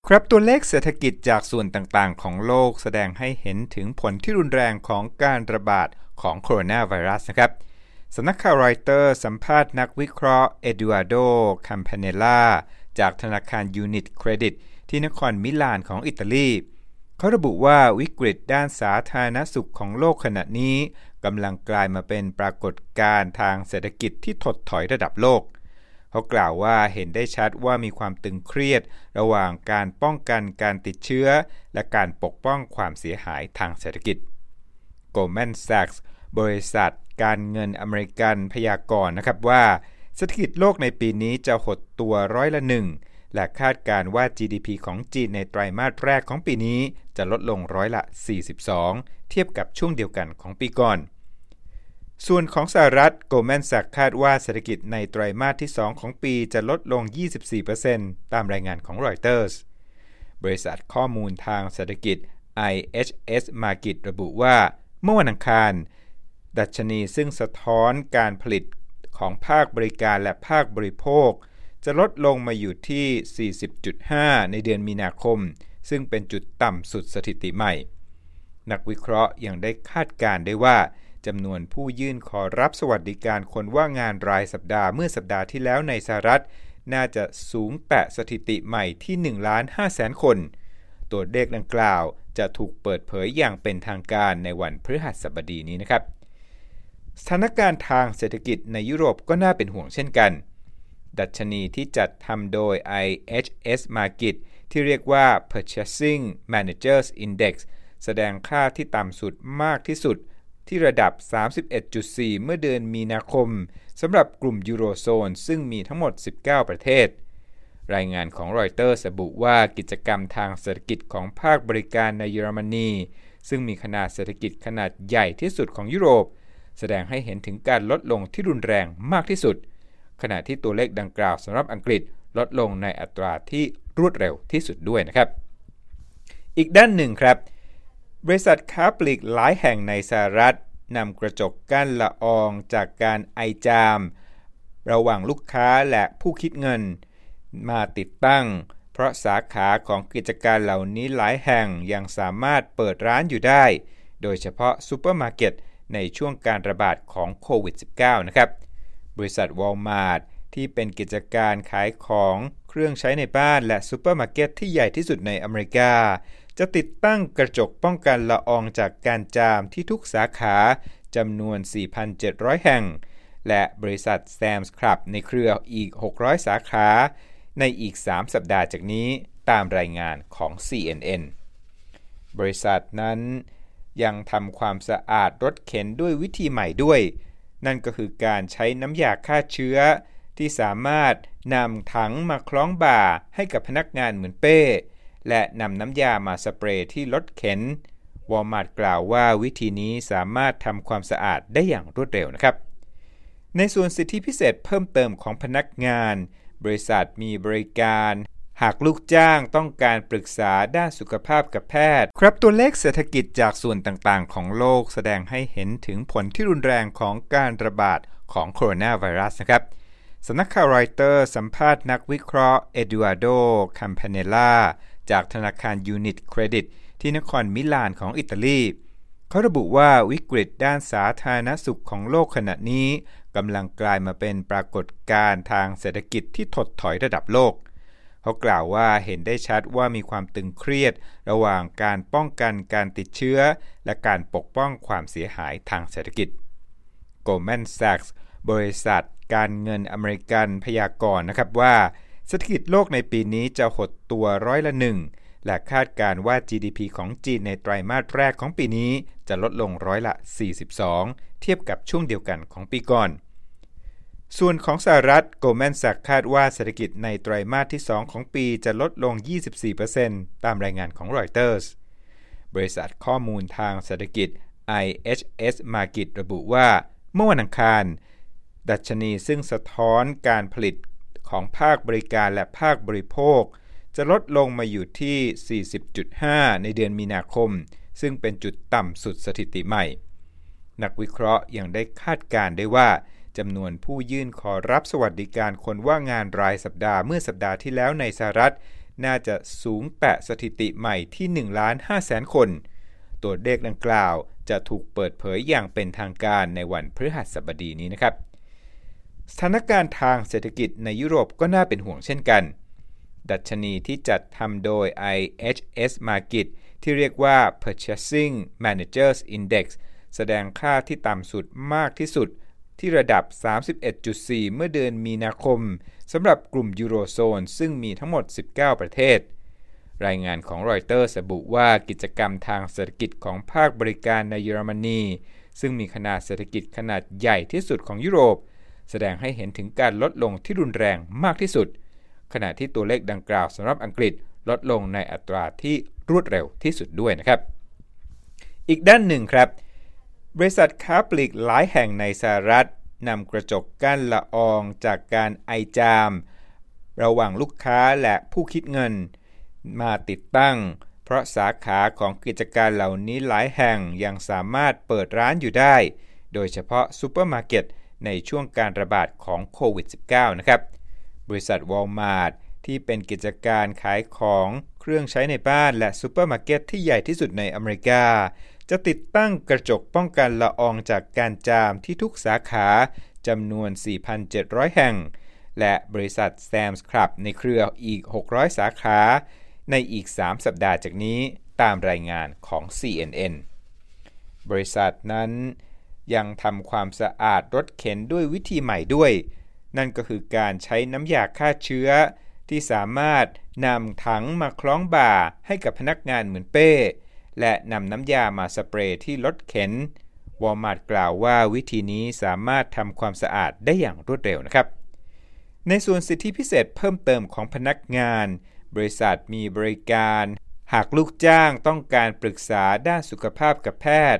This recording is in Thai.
ครับตัวเลขเศรษฐกิจจากส่วนต่างๆของโลกแสดงให้เห็นถึงผลที่รุนแรงของการระบาดของโคโรนาไวรัสนะครับสำนักข่าวรอยเตอร์สัมภาษณ์นักวิเคราะห์เอดูอาร์โดคัมพาเนล่าจากธนาคารยูนิตเครดิตที่นครมิลานของอิตาลีเขาระบุว่าวิกฤตด้านสาธารณสุขของโลกขณะนี้กำลังกลายมาเป็นปรากฏการณ์ทางเศรษฐกิจที่ถดถอยระดับโลกเขากล่าวว่าเห็นได้ชัดว่ามีความตึงเครียดระหว่างการป้องกันการติดเชื้อและการปกป้องความเสียหายทางเศรษฐกิจ Goldman Sachs บริษัทการเงินอเมริกันพยากรณ์นะครับว่าเศรษฐกิจโลกในปีนี้จะหดตัว1%และคาดการณ์ว่า GDP ของจีนในไตรมาสแรกของปีนี้จะลดลง42%เทียบกับช่วงเดียวกันของปีก่อนส่วนของสหรัฐ Goldman Sachs คาดว่าเศรษฐกิจในไตรมาสที่2ของปีจะลดลง 24% ตามรายงานของ Reuters บริษัทข้อมูลทางเศรษฐกิจ IHS Markit ระบุว่าเมื่อวันอังคารดัชนีซึ่งสะท้อนการผลิตของภาคบริการและภาคบริโภคจะลดลงมาอยู่ที่ 40.5 ในเดือนมีนาคมซึ่งเป็นจุดต่ำสุดสถิติใหม่นักวิเคราะห์ยังได้คาดการณ์ได้ว่าจำนวนผู้ยื่นขอรับสวัสดิการคนว่างงานรายสัปดาห์เมื่อสัปดาห์ที่แล้วในสหรัฐน่าจะสูงแตะสถิติใหม่ที่ 1,500,000 คนตัวเลขดังกล่าวจะถูกเปิดเผยอย่างเป็นทางการในวันพฤหัสบดีนี้นะครับสถานการณ์ทางเศรษฐกิจในยุโรปก็น่าเป็นห่วงเช่นกันดัชนีที่จัดทำโดย IHS Markit ที่เรียกว่า Purchasing Managers Index แสดงค่าที่ต่ำสุดมากที่สุดที่ระดับ 31.4 เมื่อเดือนมีนาคมสำหรับกลุ่มยูโรโซนซึ่งมีทั้งหมด 19 ประเทศรายงานของรอยเตอร์ระบุว่ากิจกรรมทางเศรษฐกิจของภาคบริการในเยอรมนีซึ่งมีขนาดเศรษฐกิจขนาดใหญ่ที่สุดของยุโรปแสดงให้เห็นถึงการลดลงที่รุนแรงมากที่สุดขณะที่ตัวเลขดังกล่าวสำหรับอังกฤษลดลงในอัตราที่รวดเร็วที่สุดด้วยนะครับอีกด้านหนึ่งครับบริษัทค้าปลีกหลายแห่งในสหรัฐนำกระจกกั้นละอองจากการไอจามระหว่างลูกค้าและผู้คิดเงินมาติดตั้งเพราะสาขาของกิจการเหล่านี้หลายแห่งยังสามารถเปิดร้านอยู่ได้โดยเฉพาะซูเปอร์มาร์เก็ตในช่วงการระบาดของโควิด -19 นะครับบริษัท Walmart ที่เป็นกิจการขายของเครื่องใช้ในบ้านและซูเปอร์มาร์เก็ตที่ใหญ่ที่สุดในอเมริกาจะติดตั้งกระจกป้องกันละอองจากการจามที่ทุกสาขาจำนวน 4,700 แห่งและบริษัท Sam's Club ในเครืออีก600สาขาในอีก3สัปดาห์จากนี้ตามรายงานของ CNN บริษัทนั้นยังทำความสะอาดรถเข็นด้วยวิธีใหม่ด้วยนั่นก็คือการใช้น้ำยาฆ่าเชื้อที่สามารถนำถังมาคล้องบ่าให้กับพนักงานเหมือนเป้และนำน้ำยามาสเปรย์ที่รถเข็น Walmart กล่าวว่าวิธีนี้สามารถทำความสะอาดได้อย่างรวดเร็วนะครับในส่วนสิทธิพิเศษเพิ่มเติมของพนักงานบริษัทมีบริการหากลูกจ้างต้องการปรึกษาด้านสุขภาพกับแพทย์ครับตัวเลขเศรษฐกิจจากส่วนต่างๆของโลกแสดงให้เห็นถึงผลที่รุนแรงของการระบาดของโคโรนาไวรัสนะครับสำนักข่าวรอยเตอร์สัมภาษณ์นักวิเคราะห์เอดูอาร์โดคัมพาเนล่าจากธนาคารยูนิตเครดิตที่นครมิลานของอิตาลีเขาระบุว่าวิกฤตด้านสาธารณสุขของโลกขณะนี้กำลังกลายมาเป็นปรากฏการณ์ทางเศรษฐกิจที่ถดถอยระดับโลกเขากล่าวว่าเห็นได้ชัดว่ามีความตึงเครียดระหว่างการป้องกันการติดเชื้อและการปกป้องความเสียหายทางเศรษฐกิจ Goldman Sachs บริษัทการเงินอเมริกันพยากรณ์นะครับว่าเศรษฐกิจโลกในปีนี้จะหดตัว1%และคาดการณ์ว่า GDP ของจีนในไตรมาสแรกของปีนี้จะลดลง42%เทียบกับช่วงเดียวกันของปีก่อนส่วนของสหรัฐ Goldman Sachs คาดว่าเศรษฐกิจในไตรมาสที่2ของปีจะลดลง 24% ตามรายงานของ Reuters บริษัทข้อมูลทางเศรษฐกิจ IHS Markit ระบุว่าเมื่อวันอังคารดัชนีซึ่งสะท้อนการผลิตของภาคบริการและภาคบริโภคจะลดลงมาอยู่ที่ 40.5 ในเดือนมีนาคมซึ่งเป็นจุดต่ำสุดสถิติใหม่นักวิเคราะห์ยังได้คาดการณ์ได้ว่าจำนวนผู้ยื่นขอรับสวัสดิการคนว่างงานรายสัปดาห์เมื่อสัปดาห์ที่แล้วในสหรัฐน่าจะสูงแตะสถิติใหม่ที่ 1,500,000 คน ตัวเลขดังกล่าวจะถูกเปิดเผยอย่างเป็นทางการในวันพฤหัสบดีนี้นะครับสถานการณ์ทางเศรษฐกิจในยุโรปก็น่าเป็นห่วงเช่นกันดัชนีที่จัดทำโดย IHS Markit ที่เรียกว่า Purchasing Managers Index แสดงค่าที่ต่ำสุดมากที่สุดที่ระดับ 31.4 เมื่อเดือนมีนาคมสำหรับกลุ่มยูโรโซนซึ่งมีทั้งหมด 19 ประเทศรายงานของรอยเตอร์ระบุว่ากิจกรรมทางเศรษฐกิจของภาคบริการในเยอรมนีซึ่งมีขนาดเศรษฐกิจขนาดใหญ่ที่สุดของยุโรปแสดงให้เห็นถึงการลดลงที่รุนแรงมากที่สุดขณะที่ตัวเลขดังกล่าวสำหรับอังกฤษลดลงในอัตราที่รวดเร็วที่สุดด้วยนะครับอีกด้านหนึ่งครับบริษัทค้าปลีกหลายแห่งในสหรัฐนำกระจกกั้นละอองจากการไอจามระหว่างลูกค้าและผู้คิดเงินมาติดตั้งเพราะสาขาของกิจการเหล่านี้หลายแห่งยังสามารถเปิดร้านอยู่ได้โดยเฉพาะซูเปอร์มาร์เก็ตในช่วงการระบาดของโควิด -19 นะครับบริษัทวอลมาร์ทที่เป็นกิจการขายของเครื่องใช้ในบ้านและซูเปอร์มาร์เก็ตที่ใหญ่ที่สุดในอเมริกาจะติดตั้งกระจกป้องกันละอองจากการจามที่ทุกสาขาจำนวน 4,700 แห่งและบริษัท Sam's Club ในเครืออีก600สาขาในอีก3สัปดาห์จากนี้ตามรายงานของ CNN บริษัทนั้นยังทำความสะอาดรถเข็นด้วยวิธีใหม่ด้วยนั่นก็คือการใช้น้ำยาฆ่าเชื้อที่สามารถนำถังมาคล้องบ่าให้กับพนักงานเหมือนเป้และนำน้ำยามาสเปรย์ที่รถเข็นวอลมาร์ทกล่าวว่าวิธีนี้สามารถทำความสะอาดได้อย่างรวดเร็วนะครับในส่วนสิทธิพิเศษเพิ่มเติมของพนักงานบริษัทมีบริการหากลูกจ้างต้องการปรึกษาด้านสุขภาพกับแพทย์